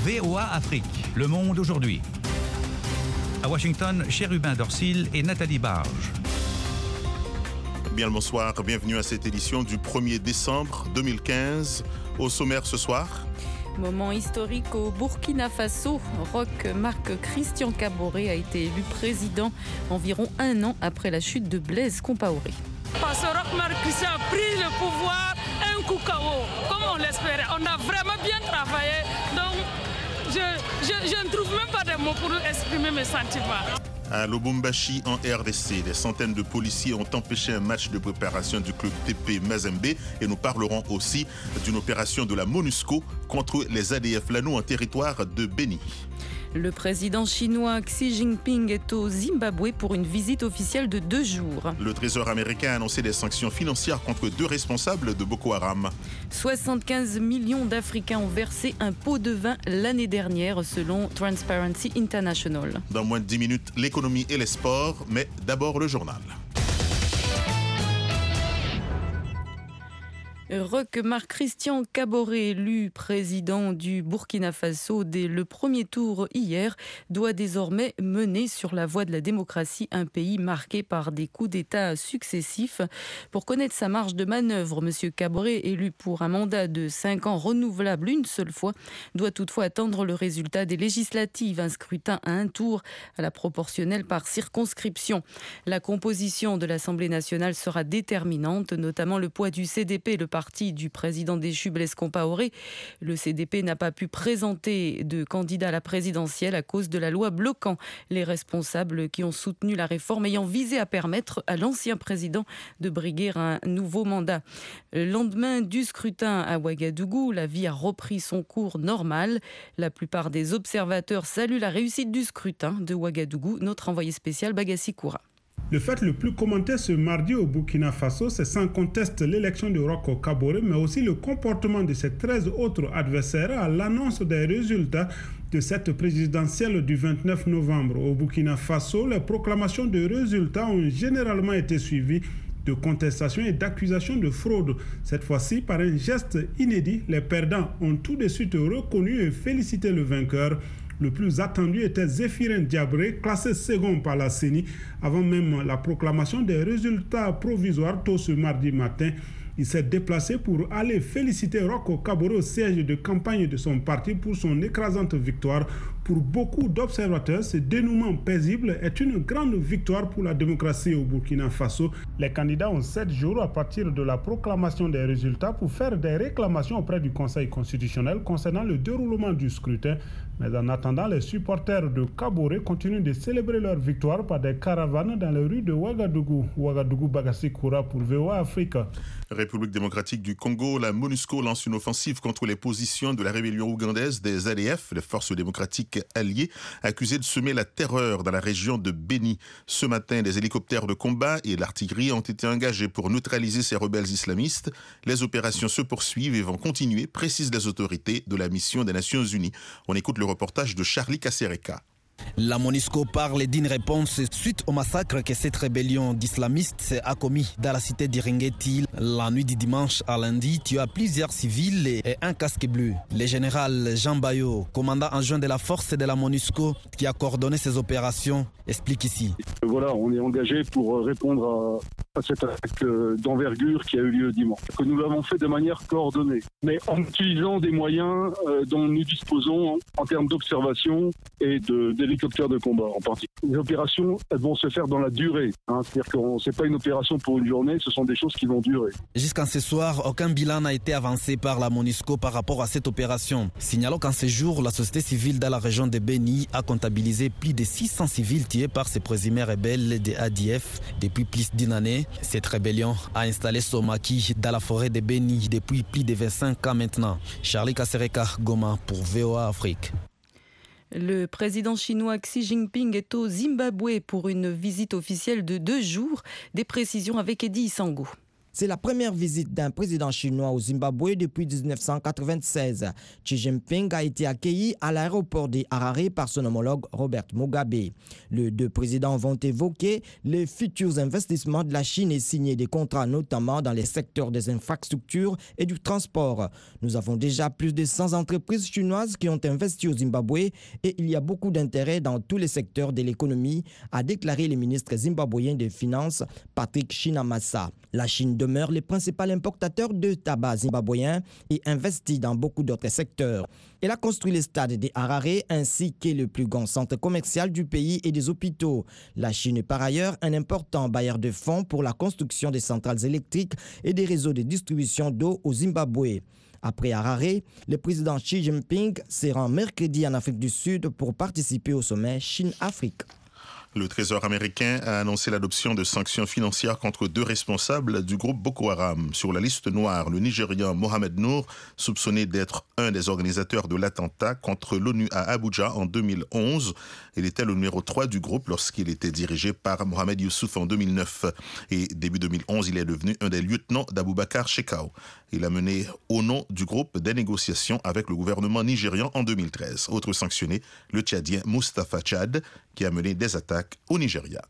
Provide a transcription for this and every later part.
VOA Afrique, Le Monde aujourd'hui. À Washington, Chérubin Dorsil et Nathalie Barge. Bien le bonsoir, bienvenue à cette édition du 1er décembre 2015. Au sommaire ce soir. Moment historique au Burkina Faso. Roch Marc Christian Kaboré a été élu président environ un an après la chute de Blaise Compaoré. Parce que Roch Marc Christian a pris le pouvoir un coup KO, comme on l'espérait. On a vraiment bien travaillé, donc je ne trouve même pas de mots pour exprimer mes sentiments. À Lubumbashi, en RDC, des centaines de policiers ont empêché un match de préparation du club TP Mazembe et nous parlerons aussi d'une opération de la MONUSCO contre les ADF Lano en territoire de Béni. Le président chinois Xi Jinping est au Zimbabwe pour une visite officielle de 2 jours. Le Trésor américain a annoncé des sanctions financières contre 2 responsables de Boko Haram. 75 millions d'Africains ont versé un pot de vin l'année dernière selon Transparency International. Dans moins de 10 minutes, l'économie et les sports, mais d'abord le journal. Roch Marc Christian Kaboré, élu président du Burkina Faso dès le premier tour hier, doit désormais mener sur la voie de la démocratie un pays marqué par des coups d'État successifs. Pour connaître sa marge de manœuvre, M. Kaboré, élu pour un mandat de 5 ans renouvelable une seule fois, doit toutefois attendre le résultat des législatives, un scrutin à un tour à la proportionnelle par circonscription. La composition de l'Assemblée nationale sera déterminante, notamment le poids du CDP, le parti du président déchu Blaise Compaoré. Le CDP n'a pas pu présenter de candidat à la présidentielle à cause de la loi bloquant les responsables qui ont soutenu la réforme ayant visé à permettre à l'ancien président de briguer un nouveau mandat. Le lendemain du scrutin à Ouagadougou, la vie a repris son cours normal. La plupart des observateurs saluent la réussite du scrutin de Ouagadougou. Notre envoyé spécial Bagassi Koura. Le fait le plus commenté ce mardi au Burkina Faso, c'est sans conteste l'élection de Roch Kaboré, mais aussi le comportement de ses 13 autres adversaires à l'annonce des résultats de cette présidentielle du 29 novembre. Au Burkina Faso, les proclamations de résultats ont généralement été suivies de contestations et d'accusations de fraude. Cette fois-ci, par un geste inédit, les perdants ont tout de suite reconnu et félicité le vainqueur. Le plus attendu était Zéphirin Diabré, classé second par la CENI, avant même la proclamation des résultats provisoires tôt ce mardi matin. Il s'est déplacé pour aller féliciter Roch Kaboré au siège de campagne de son parti pour son écrasante victoire. Pour beaucoup d'observateurs, ce dénouement paisible est une grande victoire pour la démocratie au Burkina Faso. Les candidats ont 7 jours à partir de la proclamation des résultats pour faire des réclamations auprès du Conseil constitutionnel concernant le déroulement du scrutin. Mais en attendant, les supporters de Kaboré continuent de célébrer leur victoire par des caravanes dans les rues de Ouagadougou. Ouagadougou, Bagassi Koura pour VOA Afrique. République démocratique du Congo, la MONUSCO lance une offensive contre les positions de la rébellion ougandaise des ADF, les forces démocratiques alliées, accusées de semer la terreur dans la région de Béni. Ce matin, des hélicoptères de combat et l'artillerie ont été engagés pour neutraliser ces rebelles islamistes. Les opérations se poursuivent et vont continuer, précisent les autorités de la mission des Nations Unies. On écoute le reportage de Charlie Kasereka. La MONUSCO parle d'une réponse suite au massacre que cette rébellion d'islamistes a commis dans la cité d'Iringeti la nuit du dimanche à lundi, tuant plusieurs civils et un casque bleu. Le général Jean Bayo, commandant adjoint de la force de la MONUSCO qui a coordonné ces opérations, explique ici. Voilà, on est engagé pour répondre à cette attaque d'envergure qui a eu lieu dimanche. Que nous l'avons fait de manière coordonnée, mais en utilisant des moyens dont nous disposons en termes d'observation et d'hélicoptères de combat en particulier. Les opérations, elles vont se faire dans la durée. C'est-à-dire que c'est pas une opération pour une journée, ce sont des choses qui vont durer. Jusqu'à ce soir, aucun bilan n'a été avancé par la MONUSCO par rapport à cette opération. Signalons qu'en ce jour, la société civile dans la région de Béni a comptabilisé plus de 600 civils tués par ces présumés rebelles de ADF depuis plus d'une année. Cette rébellion a installé Somaki dans la forêt de Béni depuis plus de 25 ans maintenant. Charlie Kasereka, Goma pour VOA Afrique. Le président chinois Xi Jinping est au Zimbabwe pour une visite officielle de 2 jours. Des précisions avec Eddie Isango. C'est la première visite d'un président chinois au Zimbabwe depuis 1996. Xi Jinping a été accueilli à l'aéroport de Harare par son homologue Robert Mugabe. Les deux présidents vont évoquer les futurs investissements de la Chine et signer des contrats notamment dans les secteurs des infrastructures et du transport. Nous avons déjà plus de 100 entreprises chinoises qui ont investi au Zimbabwe et il y a beaucoup d'intérêt dans tous les secteurs de l'économie, a déclaré le ministre zimbabwéen des Finances, Patrick Chinamasa. La Chine demeure le principal importateur de tabac zimbabwéen et investit dans beaucoup d'autres secteurs. Elle a construit le stade de Harare ainsi que le plus grand centre commercial du pays et des hôpitaux. La Chine est par ailleurs un important bailleur de fonds pour la construction des centrales électriques et des réseaux de distribution d'eau au Zimbabwe. Après Harare, le président Xi Jinping se rend mercredi en Afrique du Sud pour participer au sommet Chine-Afrique. Le Trésor américain a annoncé l'adoption de sanctions financières contre 2 responsables du groupe Boko Haram. Sur la liste noire, le Nigérian Mohamed Nour, soupçonné d'être un des organisateurs de l'attentat contre l'ONU à Abuja en 2011. Il était le numéro 3 du groupe lorsqu'il était dirigé par Mohamed Youssouf en 2009. Et début 2011, il est devenu un des lieutenants d'Aboubacar Shekau. Il a mené au nom du groupe des négociations avec le gouvernement nigérian en 2013. Autre sanctionné, le Tchadien Mustapha Tchad, qui a mené des attaques au Nigeria.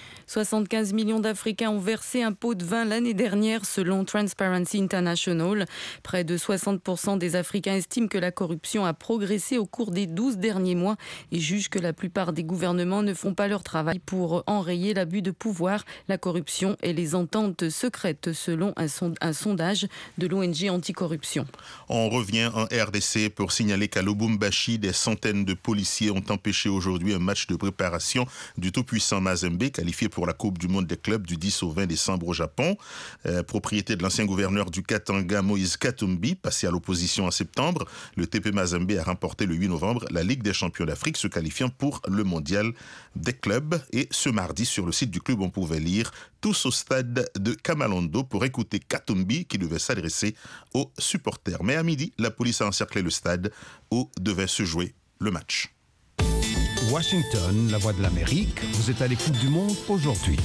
75 millions d'Africains ont versé un pot de vin l'année dernière selon Transparency International. Près de 60% des Africains estiment que la corruption a progressé au cours des 12 derniers mois et jugent que la plupart des gouvernements ne font pas leur travail pour enrayer l'abus de pouvoir, la corruption et les ententes secrètes selon un sondage de l'ONG Anticorruption. On revient en RDC pour signaler qu'à Lubumbashi, des centaines de policiers ont empêché aujourd'hui un match de préparation du tout-puissant Mazembe qualifié pour la Coupe du Monde des clubs du 10 au 20 décembre au Japon. Propriété de l'ancien gouverneur du Katanga, Moïse Katumbi, passé à l'opposition en septembre, le TP Mazembe a remporté le 8 novembre la Ligue des champions d'Afrique, se qualifiant pour le mondial des clubs. Et ce mardi, sur le site du club, on pouvait lire tous au stade de Kamalondo pour écouter Katumbi qui devait s'adresser aux supporters. Mais à midi, la police a encerclé le stade où devait se jouer le match. Washington, la voix de l'Amérique, vous êtes à l'écoute du monde aujourd'hui.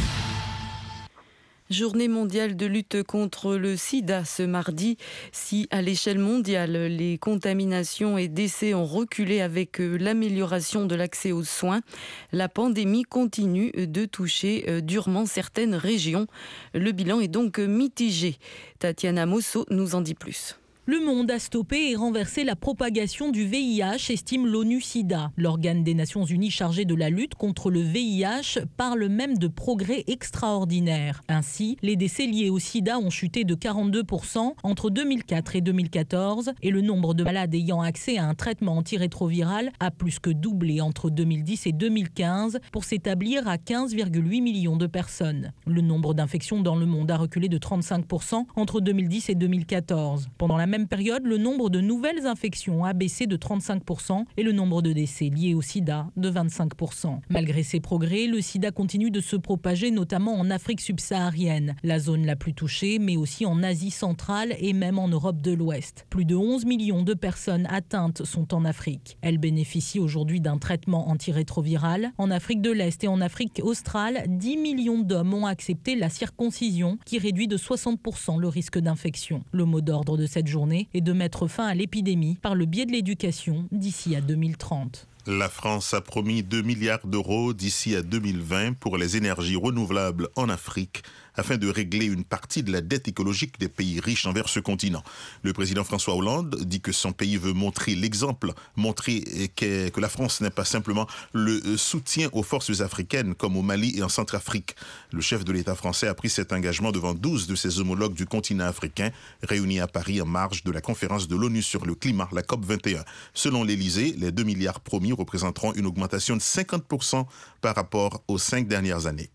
Journée mondiale de lutte contre le sida ce mardi. Si à l'échelle mondiale, les contaminations et décès ont reculé avec l'amélioration de l'accès aux soins, la pandémie continue de toucher durement certaines régions. Le bilan est donc mitigé. Tatiana Mosso nous en dit plus. Le monde a stoppé et renversé la propagation du VIH, estime l'ONU-SIDA. L'organe des Nations Unies chargé de la lutte contre le VIH parle même de progrès extraordinaires. Ainsi, les décès liés au sida ont chuté de 42% entre 2004 et 2014 et le nombre de malades ayant accès à un traitement antirétroviral a plus que doublé entre 2010 et 2015 pour s'établir à 15,8 millions de personnes. Le nombre d'infections dans le monde a reculé de 35% entre 2010 et 2014. Pendant la même période, le nombre de nouvelles infections a baissé de 35% et le nombre de décès liés au sida de 25%. Malgré ces progrès, le sida continue de se propager notamment en Afrique subsaharienne, la zone la plus touchée, mais aussi en Asie centrale et même en Europe de l'Ouest. Plus de 11 millions de personnes atteintes sont en Afrique. Elles bénéficient aujourd'hui d'un traitement antirétroviral. En Afrique de l'Est et en Afrique australe, 10 millions d'hommes ont accepté la circoncision qui réduit de 60% le risque d'infection. Le mot d'ordre de cette journée est de mettre fin à l'épidémie par le biais de l'éducation d'ici à 2030. La France a promis 2 milliards d'euros d'ici à 2020 pour les énergies renouvelables en Afrique afin de régler une partie de la dette écologique des pays riches envers ce continent. Le président François Hollande dit que son pays veut montrer l'exemple, montrer que la France n'est pas simplement le soutien aux forces africaines comme au Mali et en Centrafrique. Le chef de l'État français a pris cet engagement devant 12 de ses homologues du continent africain réunis à Paris en marge de la conférence de l'ONU sur le climat, la COP21. Selon l'Élysée, les 2 milliards promis représenteront une augmentation de 50% par rapport aux 5 dernières années.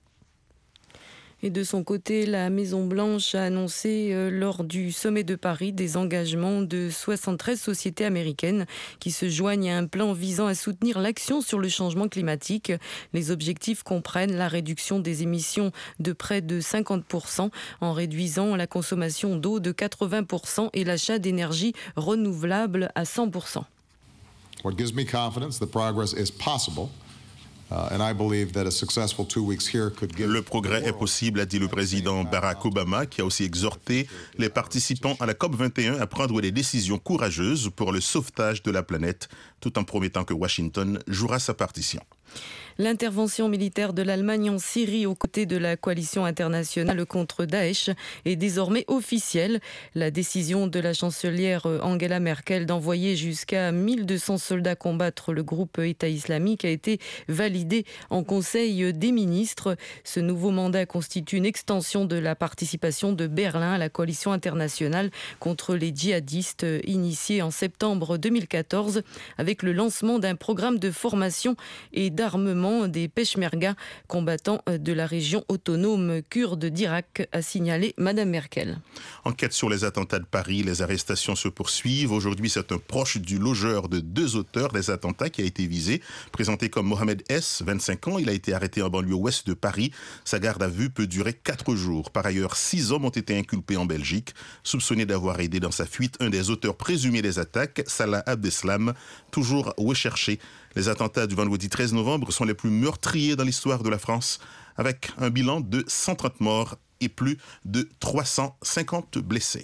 Et de son côté, la Maison-Blanche a annoncé lors du sommet de Paris des engagements de 73 sociétés américaines qui se joignent à un plan visant à soutenir l'action sur le changement climatique. Les objectifs comprennent la réduction des émissions de près de 50% en réduisant la consommation d'eau de 80% et l'achat d'énergie renouvelable à 100%. What gives me confidence that progress is possible Le progrès est possible, a dit le président Barack Obama, qui a aussi exhorté les participants à la COP21 à prendre des décisions courageuses pour le sauvetage de la planète, tout en promettant que Washington jouera sa partition. L'intervention militaire de l'Allemagne en Syrie aux côtés de la coalition internationale contre Daesh est désormais officielle. La décision de la chancelière Angela Merkel d'envoyer jusqu'à 1200 soldats combattre le groupe État islamique a été validée en Conseil des ministres. Ce nouveau mandat constitue une extension de la participation de Berlin à la coalition internationale contre les djihadistes initiée en septembre 2014 avec le lancement d'un programme de formation et d'armement des Peshmerga, combattants de la région autonome kurde d'Irak, a signalé Mme Merkel. Enquête sur les attentats de Paris, les arrestations se poursuivent. Aujourd'hui, c'est un proche du logeur de 2 auteurs des attentats qui a été visé. Présenté comme Mohamed S, 25 ans, il a été arrêté en banlieue ouest de Paris. Sa garde à vue peut durer 4 jours. Par ailleurs, 6 hommes ont été inculpés en Belgique, soupçonnés d'avoir aidé dans sa fuite un des auteurs présumés des attaques, Salah Abdeslam, toujours recherché. Les attentats du vendredi 13 novembre sont les plus meurtriers dans l'histoire de la France, avec un bilan de 130 morts et plus de 350 blessés.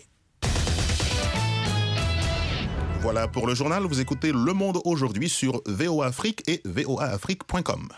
Voilà pour le journal. Vous écoutez Le Monde aujourd'hui sur VOA Afrique et voaafrique.com.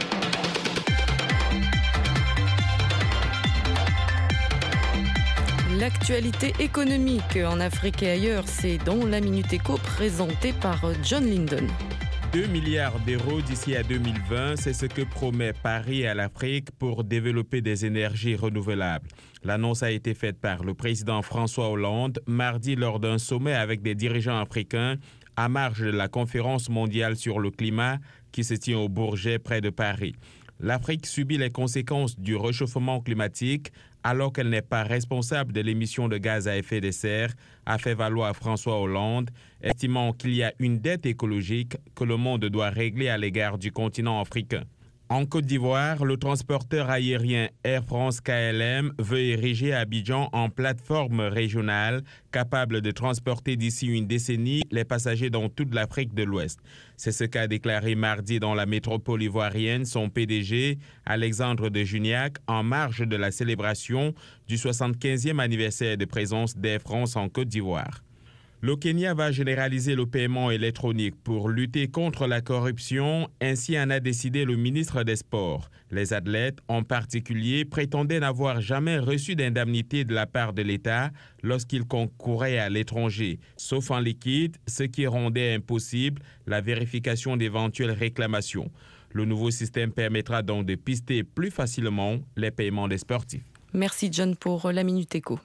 L'actualité économique en Afrique et ailleurs, c'est dans la Minute Éco présentée par John Linden. 2 milliards d'euros d'ici à 2020, c'est ce que promet Paris à l'Afrique pour développer des énergies renouvelables. L'annonce a été faite par le président François Hollande mardi lors d'un sommet avec des dirigeants africains à marge de la conférence mondiale sur le climat qui se tient au Bourget près de Paris. L'Afrique subit les conséquences du réchauffement climatique alors qu'elle n'est pas responsable de l'émission de gaz à effet de serre, a fait valoir François Hollande, estimant qu'il y a une dette écologique que le monde doit régler à l'égard du continent africain. En Côte d'Ivoire, le transporteur aérien Air France KLM veut ériger Abidjan en plateforme régionale capable de transporter d'ici une décennie les passagers dans toute l'Afrique de l'Ouest. C'est ce qu'a déclaré mardi dans la métropole ivoirienne son PDG, Alexandre de Juniac, en marge de la célébration du 75e anniversaire de présence d'Air France en Côte d'Ivoire. Le Kenya va généraliser le paiement électronique pour lutter contre la corruption, ainsi en a décidé le ministre des Sports. Les athlètes, en particulier, prétendaient n'avoir jamais reçu d'indemnité de la part de l'État lorsqu'ils concouraient à l'étranger, sauf en liquide, ce qui rendait impossible la vérification d'éventuelles réclamations. Le nouveau système permettra donc de pister plus facilement les paiements des sportifs. Merci John pour la Minute Éco.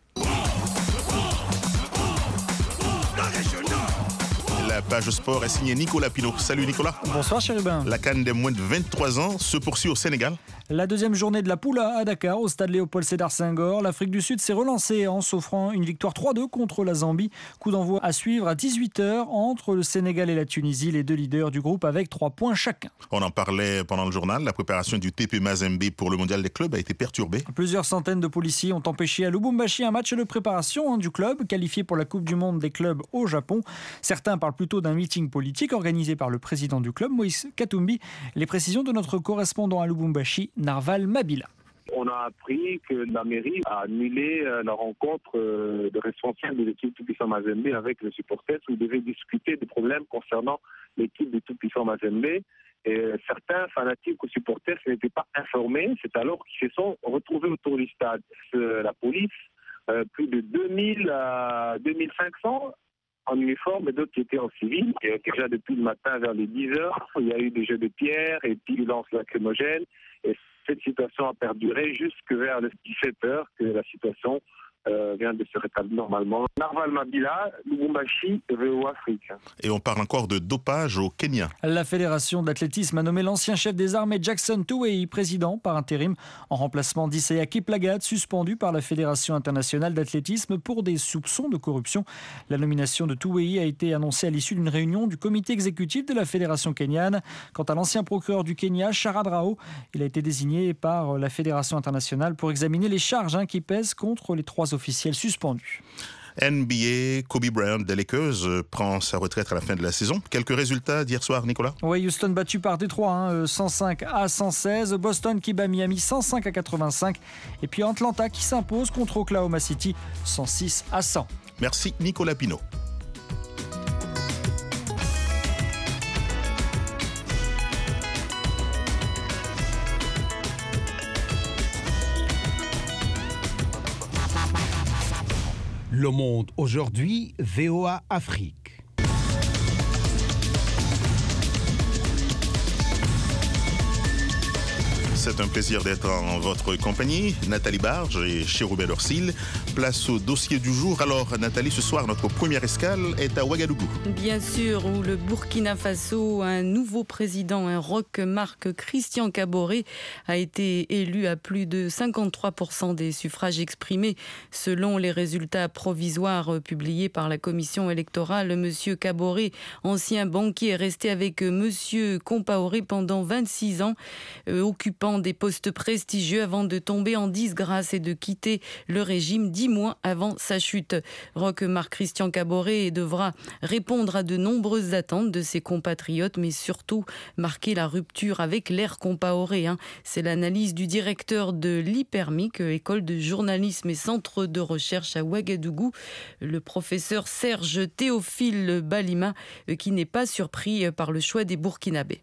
La page sport est signée Nicolas Pinault. Salut Nicolas. Bonsoir Chérubin. La CAN des moins de 23 ans se poursuit au Sénégal. La deuxième journée de la poule à Dakar, au stade Léopold Sédar Senghor. L'Afrique du Sud s'est relancée en s'offrant une victoire 3-2 contre la Zambie. Coup d'envoi à suivre à 18h entre le Sénégal et la Tunisie, les deux leaders du groupe avec 3 points chacun. On en parlait pendant le journal. La préparation du TP Mazembe pour le mondial des clubs a été perturbée. Plusieurs centaines de policiers ont empêché à Lubumbashi un match de préparation du club, qualifié pour la Coupe du Monde des clubs au Japon. Certains parlent plutôt d'un meeting politique organisé par le président du club, Moïse Katumbi. Les précisions de notre correspondant à Lubumbashi, Narval Mabila. On a appris que la mairie a annulé la rencontre de responsables de l'équipe Tout-Puissant Mazembe avec les supporters où ils devaient discuter des problèmes concernant l'équipe de Tout-Puissant Mazembe. Et certains fanatiques ou supporters n'étaient pas informés. C'est alors qu'ils se sont retrouvés autour du stade. La police, plus de 2000 à 2500 en uniforme et d'autres qui étaient en civil. Et déjà depuis le matin vers les 10h, il y a eu des jeux de pierre et puis des lances lacrymogènes. Et cette situation a perduré jusque vers les 17h que la situation vient de se rétablir normalement. Narval Mabila, Lubumbashi, VOA Afrique. Et on parle encore de dopage au Kenya. La Fédération d'athlétisme a nommé l'ancien chef des armées Jackson Tuwei président par intérim en remplacement d'Isaiah Kiplagat, suspendu par la Fédération internationale d'athlétisme pour des soupçons de corruption. La nomination de Tuwei a été annoncée à l'issue d'une réunion du comité exécutif de la Fédération kenyane. Quant à l'ancien procureur du Kenya, Sharad Rao, il a été désigné par la Fédération internationale pour examiner les charges qui pèsent contre les 3 officiels suspendus. NBA, Kobe Bryant des Lakers prend sa retraite à la fin de la saison. Quelques résultats d'hier soir, Nicolas? Oui, Houston battu par Détroit, 105-116. Boston qui bat Miami 105-85. Et puis Atlanta qui s'impose contre Oklahoma City 106-100. Merci Nicolas Pinault. Le Monde aujourd'hui, VOA Afrique. C'est un plaisir d'être en votre compagnie. Nathalie Barge et Chérubin Dorsil. Place au dossier du jour. Alors Nathalie, ce soir, notre première escale est à Ouagadougou. Bien sûr, où le Burkina Faso, un nouveau président, un Roch Marc Christian Kaboré, a été élu à plus de 53% des suffrages exprimés. Selon les résultats provisoires publiés par la commission électorale, Monsieur Kaboré, ancien banquier, est resté avec Monsieur Compaoré pendant 26 ans, occupant des postes prestigieux avant de tomber en disgrâce et de quitter le régime 10 mois avant sa chute. Roch Marc Christian Kaboré devra répondre à de nombreuses attentes de ses compatriotes, mais surtout marquer la rupture avec l'ère Compaoré. C'est l'analyse du directeur de l'IPERMIC, école de journalisme et centre de recherche à Ouagadougou, le professeur Serge Théophile Balima, qui n'est pas surpris par le choix des Burkinabés.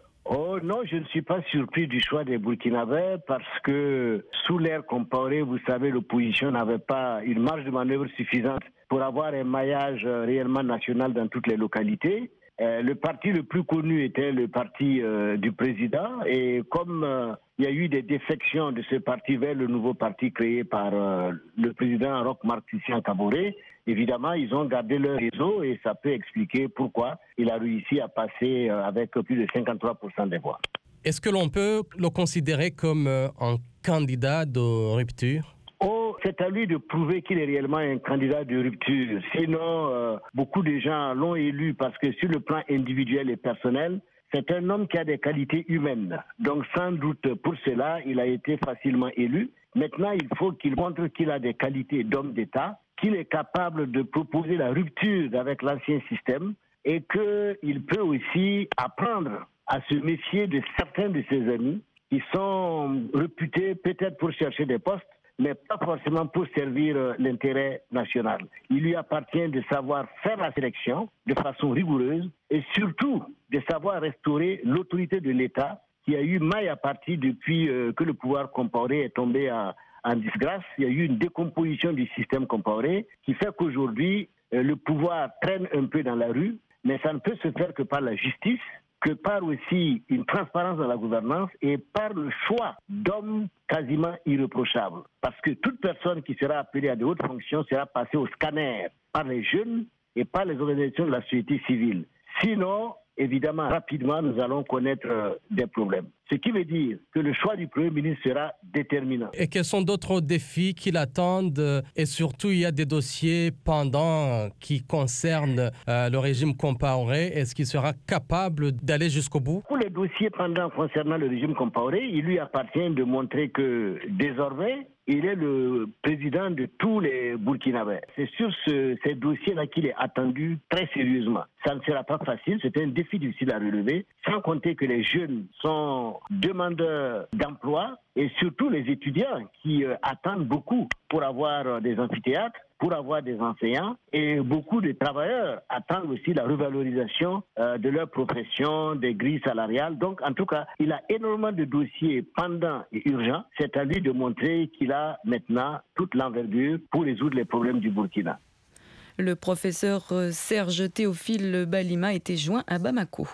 Oh non, je ne suis pas surpris du choix des Burkinabés parce que sous l'ère Compaoré, vous savez, l'opposition n'avait pas une marge de manœuvre suffisante pour avoir un maillage réellement national dans toutes les localités. Le parti le plus connu était le parti du président et comme il y a eu des défections de ce parti vers le nouveau parti créé par le président Roch Marc Christian Kaboré, évidemment, ils ont gardé leur réseau et ça peut expliquer pourquoi il a réussi à passer avec plus de 53% des voix. Est-ce que l'on peut le considérer comme un candidat de rupture ? C'est à lui de prouver qu'il est réellement un candidat de rupture. Sinon, beaucoup de gens l'ont élu parce que sur le plan individuel et personnel, c'est un homme qui a des qualités humaines. Donc sans doute pour cela, il a été facilement élu. Maintenant, il faut qu'il montre qu'il a des qualités d'homme d'État, qu'il est capable de proposer la rupture avec l'ancien système et qu'il peut aussi apprendre à se méfier de certains de ses amis qui sont réputés peut-être pour chercher des postes, mais pas forcément pour servir l'intérêt national. Il lui appartient de savoir faire la sélection de façon rigoureuse et surtout de savoir restaurer l'autorité de l'État qui a eu maille à partie depuis que le pouvoir Compaoré est tombé en disgrâce. Il y a eu une décomposition du système Compaoré qui fait qu'aujourd'hui, le pouvoir traîne un peu dans la rue, mais ça ne peut se faire que par la justice, que par aussi une transparence dans la gouvernance et par le choix d'hommes quasiment irréprochables. Parce que toute personne qui sera appelée à de hautes fonctions sera passée au scanner par les jeunes et par les organisations de la société civile. Sinon, évidemment, rapidement, nous allons connaître des problèmes. Ce qui veut dire que le choix du Premier ministre sera déterminant. Et quels sont d'autres défis qui l'attendent? Et surtout, il y a des dossiers pendants qui concernent le régime Compaoré. Est-ce qu'il sera capable d'aller jusqu'au bout? Pour les dossiers pendants concernant le régime Compaoré, il lui appartient de montrer que désormais, il est le président de tous les Burkinabés. C'est sur ces dossiers-là qu'il est attendu très sérieusement. Ça ne sera pas facile, c'est un défi difficile à relever, sans compter que les jeunes sont demandeurs d'emploi et surtout les étudiants qui attendent beaucoup pour avoir des amphithéâtres, pour avoir des enseignants et beaucoup de travailleurs attendent aussi la revalorisation de leur profession, des grilles salariales. Donc en tout cas, il a énormément de dossiers pendants et urgents. C'est à lui de montrer qu'il a maintenant toute l'envergure pour résoudre les problèmes du Burkina. Le professeur Serge Théophile Balima était joint à Bamako.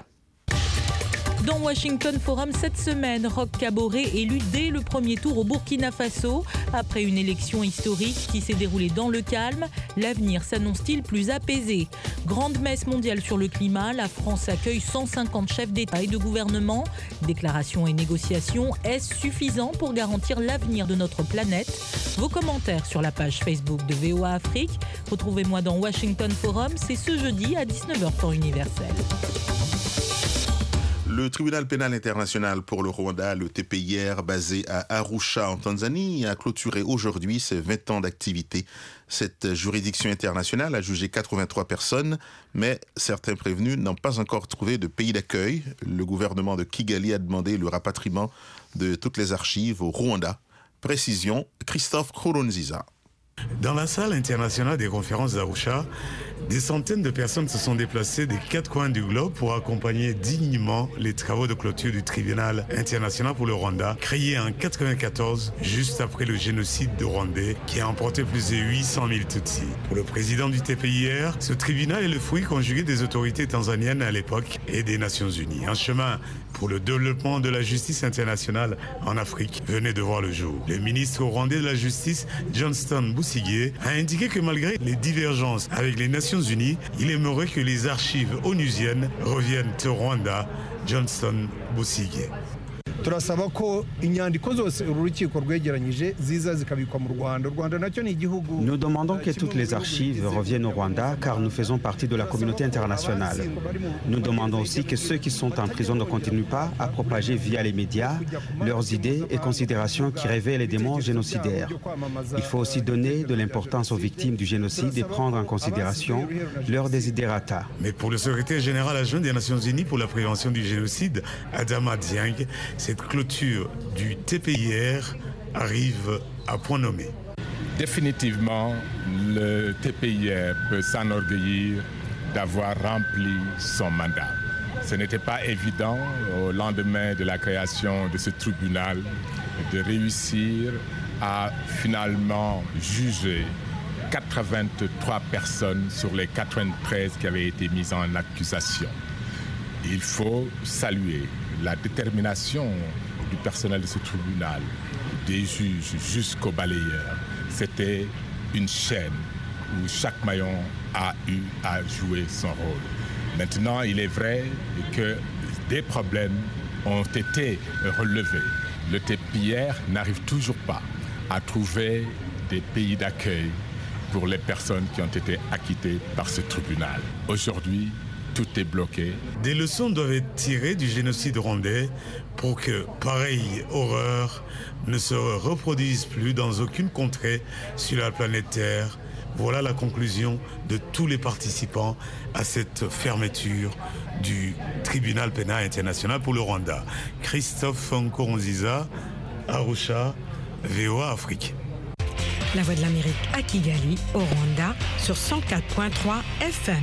Dans Washington Forum cette semaine, Roch Kaboré élu dès le premier tour au Burkina Faso. Après une élection historique qui s'est déroulée dans le calme, l'avenir s'annonce-t-il plus apaisé? Grande messe mondiale sur le climat, la France accueille 150 chefs d'État et de gouvernement. Déclarations et négociations, est-ce suffisant pour garantir l'avenir de notre planète? Vos commentaires sur la page Facebook de VOA Afrique. Retrouvez-moi dans Washington Forum, c'est ce jeudi à 19h temps universel. Le tribunal pénal international pour le Rwanda, le TPIR, basé à Arusha en Tanzanie, a clôturé aujourd'hui ses 20 ans d'activité. Cette juridiction internationale a jugé 83 personnes, mais certains prévenus n'ont pas encore trouvé de pays d'accueil. Le gouvernement de Kigali a demandé le rapatriement de toutes les archives au Rwanda. Précision, Christophe Nkurunziza. Dans la salle internationale des conférences d'Arusha, des centaines de personnes se sont déplacées des 4 coins du globe pour accompagner dignement les travaux de clôture du tribunal international pour le Rwanda, créé en 1994, juste après le génocide de Rwandais qui a emporté plus de 800 000 Tutsis. Pour le président du TPIR, ce tribunal est le fruit conjugué des autorités tanzaniennes à l'époque et des Nations Unies. Un chemin pour le développement de la justice internationale en Afrique venait de voir le jour. Le ministre rwandais de la Justice, Johnston Busingye, a indiqué que malgré les divergences avec les Nations Unies, il aimerait que les archives onusiennes reviennent au Rwanda. Johnston Busingye. Nous demandons que toutes les archives reviennent au Rwanda car nous faisons partie de la communauté internationale. Nous demandons aussi que ceux qui sont en prison ne continuent pas à propager via les médias leurs idées et considérations qui révèlent les démons génocidaires. Il faut aussi donner de l'importance aux victimes du génocide et prendre en considération leurs desiderata. Mais pour le secrétaire général adjoint des Nations Unies pour la prévention du génocide, Adama Dieng, cette clôture du TPIR arrive à point nommé. Définitivement, le TPIR peut s'enorgueillir d'avoir rempli son mandat. Ce n'était pas évident au lendemain de la création de ce tribunal de réussir à finalement juger 83 personnes sur les 93 qui avaient été mises en accusation. Il faut saluer la détermination du personnel de ce tribunal, des juges jusqu'aux balayeurs. C'était une chaîne où chaque maillon a eu à jouer son rôle. Maintenant, il est vrai que des problèmes ont été relevés. Le TPIR n'arrive toujours pas à trouver des pays d'accueil pour les personnes qui ont été acquittées par ce tribunal. Aujourd'hui, tout est bloqué. Des leçons doivent être tirées du génocide rwandais pour que pareille horreur ne se reproduise plus dans aucune contrée sur la planète Terre. Voilà la conclusion de tous les participants à cette fermeture du tribunal pénal international pour le Rwanda. Christophe Nkurunziza, Arusha, VOA Afrique. La Voix de l'Amérique à Kigali, au Rwanda, sur 104.3 FM.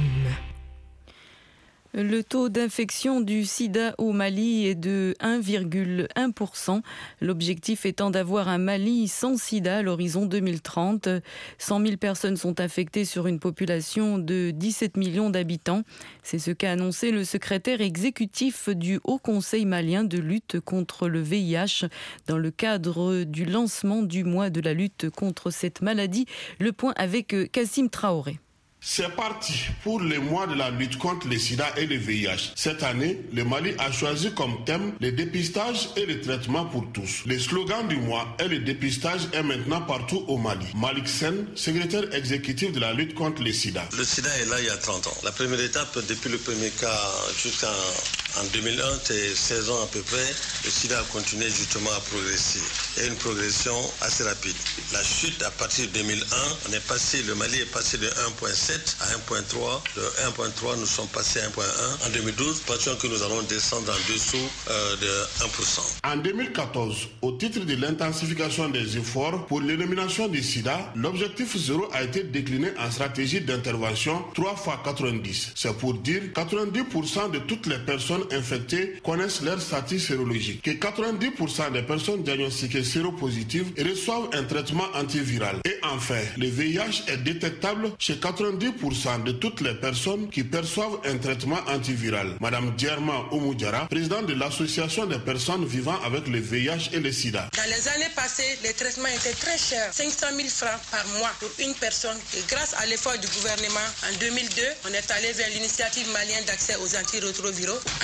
Le taux d'infection du sida au Mali est de 1,1%. L'objectif étant d'avoir un Mali sans sida à l'horizon 2030. 100 000 personnes sont infectées sur une population de 17 millions d'habitants. C'est ce qu'a annoncé le secrétaire exécutif du Haut Conseil malien de lutte contre le VIH dans le cadre du lancement du mois de la lutte contre cette maladie. Le point avec Kassim Traoré. C'est parti pour le mois de la lutte contre le sida et le VIH. Cette année, le Mali a choisi comme thème le dépistage et le traitement pour tous. Le slogan du mois est le dépistage est maintenant partout au Mali. Malik Sen, secrétaire exécutif de la lutte contre le sida. Le sida est là il y a 30 ans. La première étape, depuis le premier cas jusqu'en 2001, c'est 16 ans à peu près, le sida a continué justement à progresser. Il y a une progression assez rapide. La chute à partir de 2001, le Mali est passé de 1,7 à 1,3. De 1,3, nous sommes passés à 1,1. En 2012, pensions que nous allons descendre en dessous de 1%. En 2014, au titre de l'intensification des efforts pour l'élimination du sida, l'objectif 0 a été décliné en stratégie d'intervention 3x90. C'est pour dire 90% de toutes les personnes infectés connaissent leur statut sérologique, que 90% des personnes diagnostiquées séropositives reçoivent un traitement antiviral. Et enfin, le VIH est détectable chez 90% de toutes les personnes qui perçoivent un traitement antiviral. Madame Djerma Oumoudjara, présidente de l'association des personnes vivant avec le VIH et le sida. Dans les années passées, les traitements étaient très chers, 500 000 francs par mois pour une personne. Et grâce à l'effort du gouvernement, en 2002, on est allé vers l'initiative malienne d'accès aux antirétroviraux. En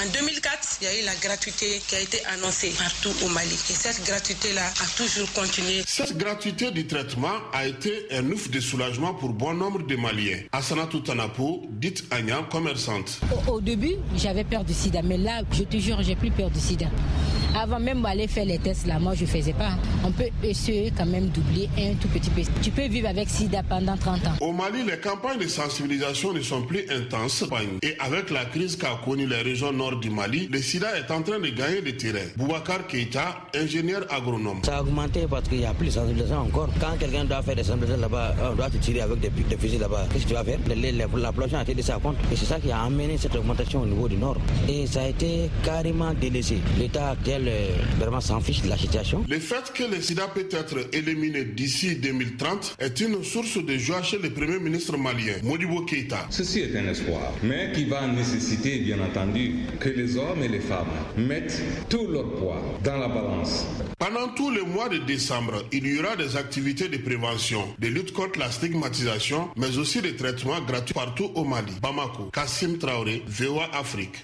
En 2004, il y a eu la gratuité qui a été annoncée partout au Mali. Et cette gratuité-là a toujours continué. Cette gratuité du traitement a été un ouf de soulagement pour bon nombre de Maliens. Assanatou Tanapo, dite Agnan, commerçante. Au début, j'avais peur du sida, mais là, je te jure, j'ai plus peur du sida. Avant même d'aller faire les tests, là, moi, je ne faisais pas. On peut essayer quand même d'oublier un tout petit peu. Tu peux vivre avec sida pendant 30 ans. Au Mali, les campagnes de sensibilisation ne sont plus intenses. Et avec la crise qu'a connue les régions nord du Mali, le sida est en train de gagner du terrain. Boubacar Keïta, ingénieur agronome. Ça a augmenté parce qu'il n'y a plus de sensibilisation encore. Quand quelqu'un doit faire des sensibilisations là-bas, on doit te tirer avec des fusils là-bas. Qu'est-ce que tu vas faire? La population a été laissée à compte. Et c'est ça qui a amené cette augmentation au niveau du nord. Et ça a été carrément délaissé. L'État actuel vraiment s'en fiche de la situation. Le fait que le sida peut être éliminé d'ici 2030 est une source de joie chez le Premier ministre malien, Modibo Keïta. Ceci est un espoir, mais qui va nécessiter, bien entendu, que les hommes et les femmes mettent tout leur poids dans la balance. Pendant tout le mois de décembre, il y aura des activités de prévention, de lutte contre la stigmatisation, mais aussi des traitements gratuits partout au Mali. Bamako, Kassim Traoré, VOA Afrique.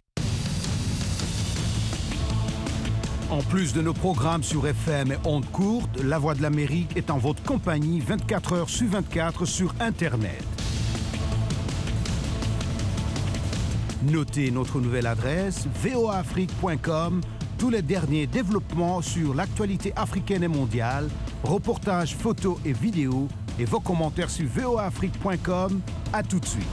En plus de nos programmes sur FM et ondes courtes, La Voix de l'Amérique est en votre compagnie 24 heures sur 24 sur Internet. Notez notre nouvelle adresse voaafrique.com. Tous les derniers développements sur l'actualité africaine et mondiale, reportages, photos et vidéos, et vos commentaires sur voaafrique.com. À tout de suite.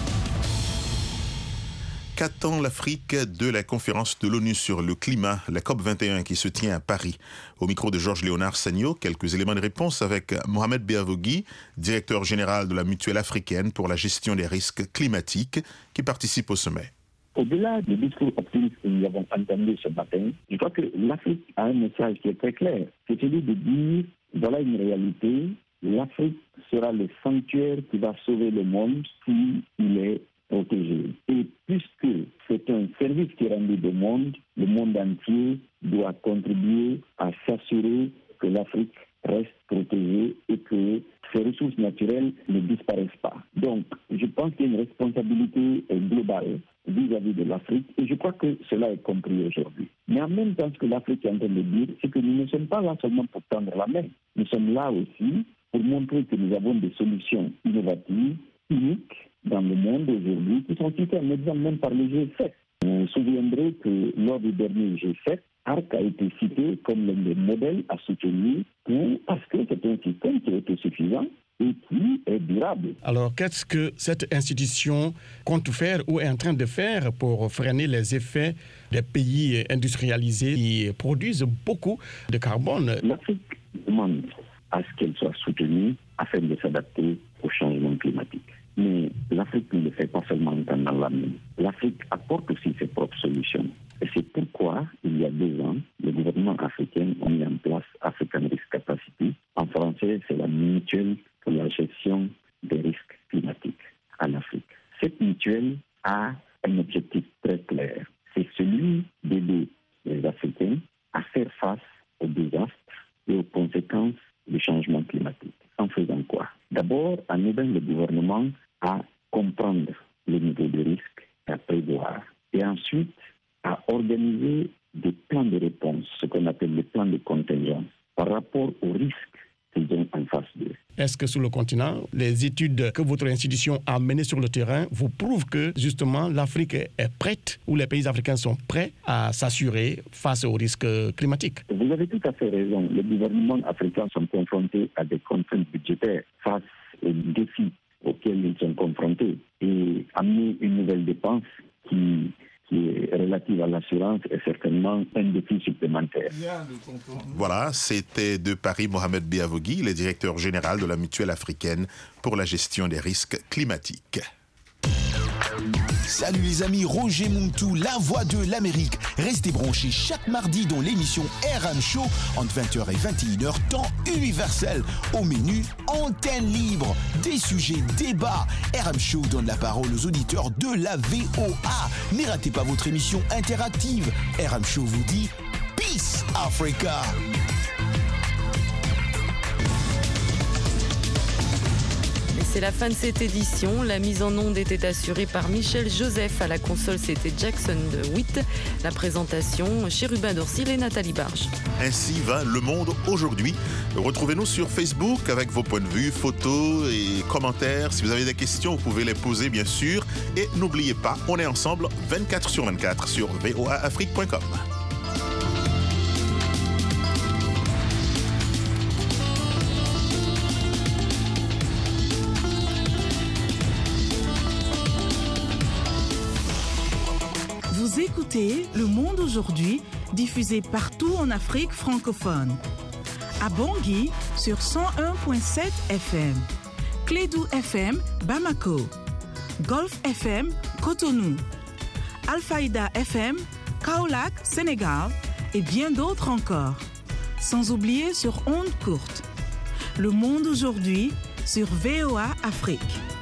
Qu'attend l'Afrique de la conférence de l'ONU sur le climat, la COP21 qui se tient à Paris? Au micro de Georges-Léonard Sagno, quelques éléments de réponse avec Mohamed Beavogui, directeur général de la Mutuelle africaine pour la gestion des risques climatiques, qui participe au sommet. Au-delà du discours optimiste que nous avons entendu ce matin, je crois que l'Afrique a un message qui est très clair. C'est celui de dire, voilà une réalité, l'Afrique sera le sanctuaire qui va sauver le monde s'il est protégé. Et puisque c'est un service qui est rendu au monde, le monde entier doit contribuer à s'assurer que l'Afrique reste protégée et que ces ressources naturelles ne disparaissent pas. Donc, je pense qu'il y a une responsabilité globale vis-à-vis de l'Afrique et je crois que cela est compris aujourd'hui. Mais en même temps, ce que l'Afrique est en train de dire, c'est que nous ne sommes pas là seulement pour tendre la main. Nous sommes là aussi pour montrer que nous avons des solutions innovatives, uniques dans le monde aujourd'hui, qui sont citées en exemple même par le G7. Vous vous souviendrez que lors du dernier G7, ARC a été cité comme l'un des modèles à soutenir parce que c'est un système qui est autosuffisant et qui est durable. Alors, qu'est-ce que cette institution compte faire ou est en train de faire pour freiner les effets des pays industrialisés qui produisent beaucoup de carbone? L'Afrique demande à ce qu'elle soit soutenue afin de s'adapter au changement climatique. Mais l'Afrique ne le fait pas seulement en tendant la main. L'Afrique apporte aussi ses propres solutions. Et c'est pourquoi, il y a 2 ans, le gouvernement africain a mis en place African Risk Capacity. En français, c'est la mutuelle pour la gestion des risques climatiques en Afrique. Cette mutuelle a un objectif très clair. C'est celui d'aider les Africains à faire face aux désastres et aux conséquences du changement climatique. En faisant quoi? D'abord, en aidant le gouvernement à comprendre le niveau de risque, à prévoir. Et ensuite, à organiser des plans de réponse, ce qu'on appelle les plans de contingence, par rapport aux risques qu'ils ont en face d'eux. Est-ce que sur le continent, les études que votre institution a menées sur le terrain vous prouvent que justement l'Afrique est prête, ou les pays africains sont prêts à s'assurer face aux risques climatiques? Vous avez tout à fait raison. Les gouvernements africains sont confrontés à des contraintes budgétaires face aux défis auxquels ils sont confrontés. Et amener une nouvelle dépense qui est relative à l'assurance est certainement un défi supplémentaire. Voilà, c'était de Paris Mohamed Beavogui, le directeur général de la Mutuelle africaine pour la gestion des risques climatiques. Salut les amis, Roger Montou, la voix de l'Amérique. Restez branchés chaque mardi dans l'émission RM Show entre 20h et 21h, temps universel. Au menu, antenne libre, des sujets, débats. RM Show donne la parole aux auditeurs de la VOA. Ne ratez pas votre émission interactive. RM Show vous dit Peace Africa. C'est la fin de cette édition. La mise en onde était assurée par Michel Joseph. À la console, c'était Jackson Witt. La présentation, Chérubin Dorsil et Nathalie Barge. Ainsi va le monde aujourd'hui. Retrouvez-nous sur Facebook avec vos points de vue, photos et commentaires. Si vous avez des questions, vous pouvez les poser bien sûr. Et n'oubliez pas, on est ensemble 24/24 sur voaafrique.com. Vous écoutez Le Monde aujourd'hui, diffusé partout en Afrique francophone. À Bangui sur 101.7 FM, Clédou FM Bamako, Golf FM Cotonou, Alfayda FM Kaolack Sénégal et bien d'autres encore. Sans oublier sur ondes courtes. Le Monde aujourd'hui sur VOA Afrique.